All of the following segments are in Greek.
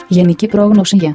Γενική πρόγνωση για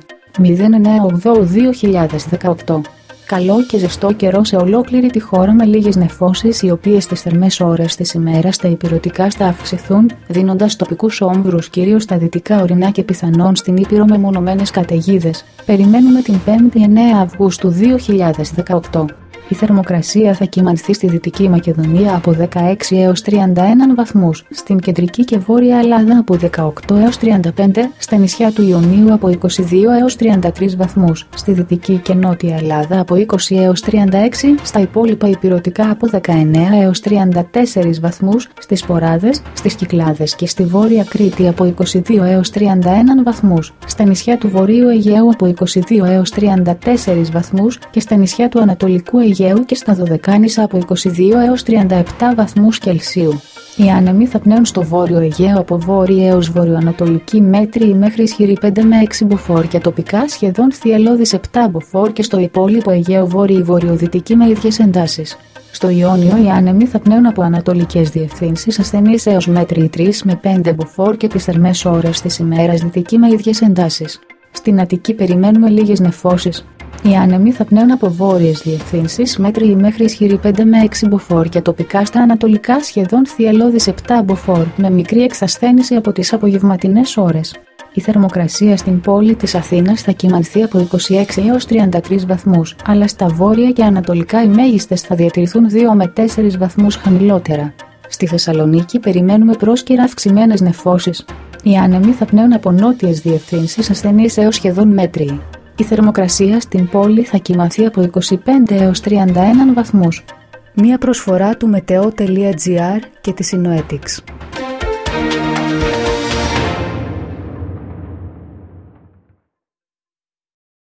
09/8/2018. Καλό και ζεστό καιρό σε ολόκληρη τη χώρα με λίγες νεφώσεις, οι οποίες στις θερμές ώρες της ημέρας τα υπηρετικά θα αυξηθούν, δίνοντας τοπικούς όμβρους κυρίως στα δυτικά ορεινά και πιθανόν στην Ήπειρο μεμονωμένες καταιγίδες. Περιμένουμε την 5η 9 Αυγούστου 2018. Η θερμοκρασία θα κυμανθεί στη Δυτική Μακεδονία από 16 έως 31 βαθμούς, στην Κεντρική και Βόρεια Ελλάδα από 18 έως 35, στα νησιά του Ιωνίου από 22 έως 33 βαθμούς, στη Δυτική και Νότια Ελλάδα από 20 έως 36, στα υπόλοιπα υπηρετικά από 19 έως 34 βαθμούς, στις Ποράδες, στις Κυκλάδες και στη Βόρεια Κρήτη από 22 έως 31 βαθμούς, στα νησιά του Βορείου Αιγαίου από 22 έως 34 βαθμούς και στα νησιά του Ανατολικού Αιγαίου και στα Δωδεκάνησα από 22 έως 37 βαθμούς Κελσίου. Οι άνεμοι θα πνέουν στο Βόρειο Αιγαίο από βόρεια έως βορειοανατολική μέτριη μέχρι ισχυρή 5 με 6 μποφόρ και τοπικά σχεδόν θυελλώδης 7 μποφόρ και στο υπόλοιπο Αιγαίο βόρειο-βορειοδυτική με ίδιες εντάσεις. Στο Ιόνιο οι άνεμοι θα πνέουν από ανατολικές διευθύνσεις ασθενείς έως μέτριη 3 με 5 μποφόρ και τις θερμές ώρες της ημέρας δυτική με ίδιες εντάσεις. Στην Αττική περιμένουμε λίγες νεφώσεις. Οι άνεμοι θα πνέουν από βόρειες διευθύνσεις μέτριοι μέχρι ισχυρή 5 με 6 μποφόρ και τοπικά στα ανατολικά σχεδόν θυελλώδης 7 μποφόρ με μικρή εξασθένηση από τις απογευματινές ώρες. Η θερμοκρασία στην πόλη της Αθήνας θα κυμανθεί από 26 έως 33 βαθμούς, αλλά στα βόρεια και ανατολικά οι μέγιστες θα διατηρηθούν 2 με 4 βαθμούς χαμηλότερα. Στη Θεσσαλονίκη περιμένουμε πρόσκαιρα αυξημένες νεφώσεις. Οι άνεμοι θα πνέουν από νότιες διευθύνσεις ασθενείς έως σχεδόν μέτριοι. Η θερμοκρασία στην πόλη θα κυμανθεί από 25 έως 31 βαθμούς. Μία προσφορά του Meteo.gr και της Synoetics.